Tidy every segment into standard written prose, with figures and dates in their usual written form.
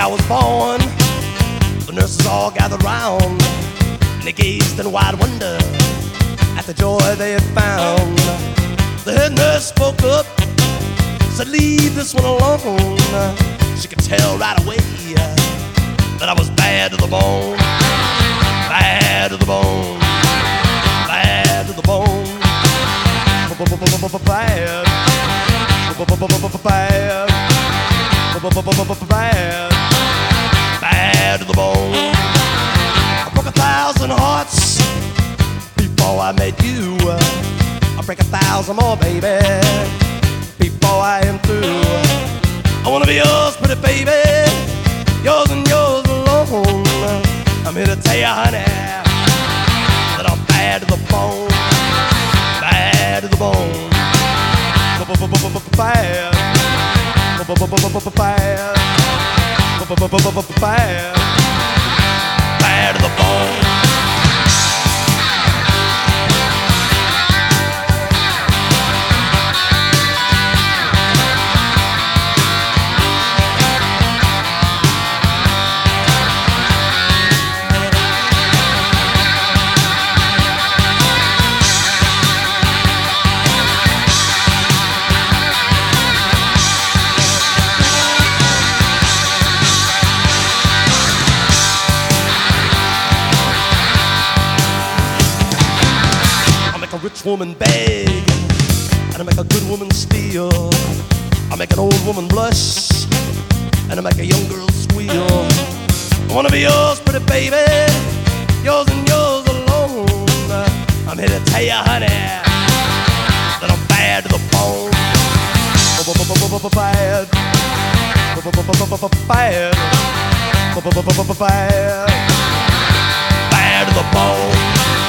I was born, the nurses all gathered round, and they gazed in wide wonder at the joy they had found. The head nurse spoke up, said, "Leave this one alone." She could tell right away that I was bad to the bone, bad to the bone, bad to the bone, bad, bad, bad, bad to the bone. I broke 1,000 hearts before I met you. I'll break 1,000 more, baby, before I am through. I wanna be yours, pretty baby, yours and yours alone. I'm here to tell you, honey, that I'm bad to the bone, bad to the bone, bad, bad, bad to the bone. A rich woman beg, and I make a good woman steal. I make an old woman blush, and I make a young girl squeal. I wanna be yours, pretty baby, yours and yours alone. I'm here to tell you, honey, that I'm bad to the bone, bad, bad, bad to the bone.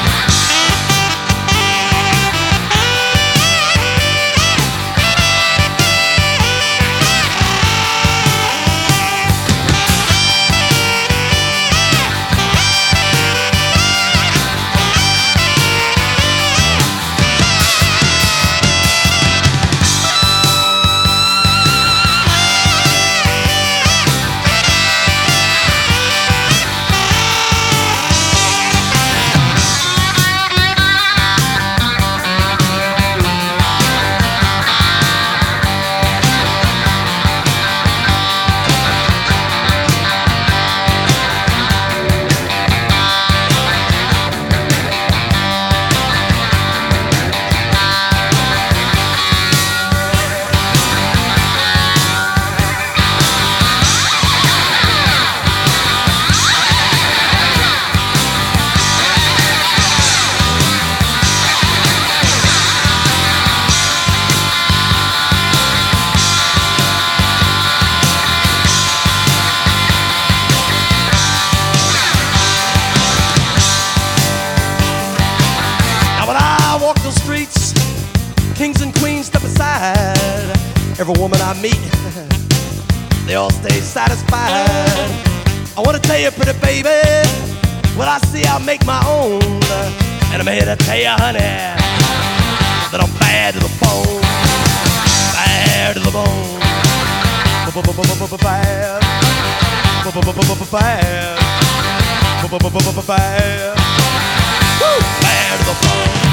Streets, kings and queens step aside. Every woman I meet, they all stay satisfied. I wanna tell you, pretty baby, what I see I make my own. And I'm here to tell you, honey, that I'm bad to the bone, bad to the bone, bad, bad, bad, bad to the bone.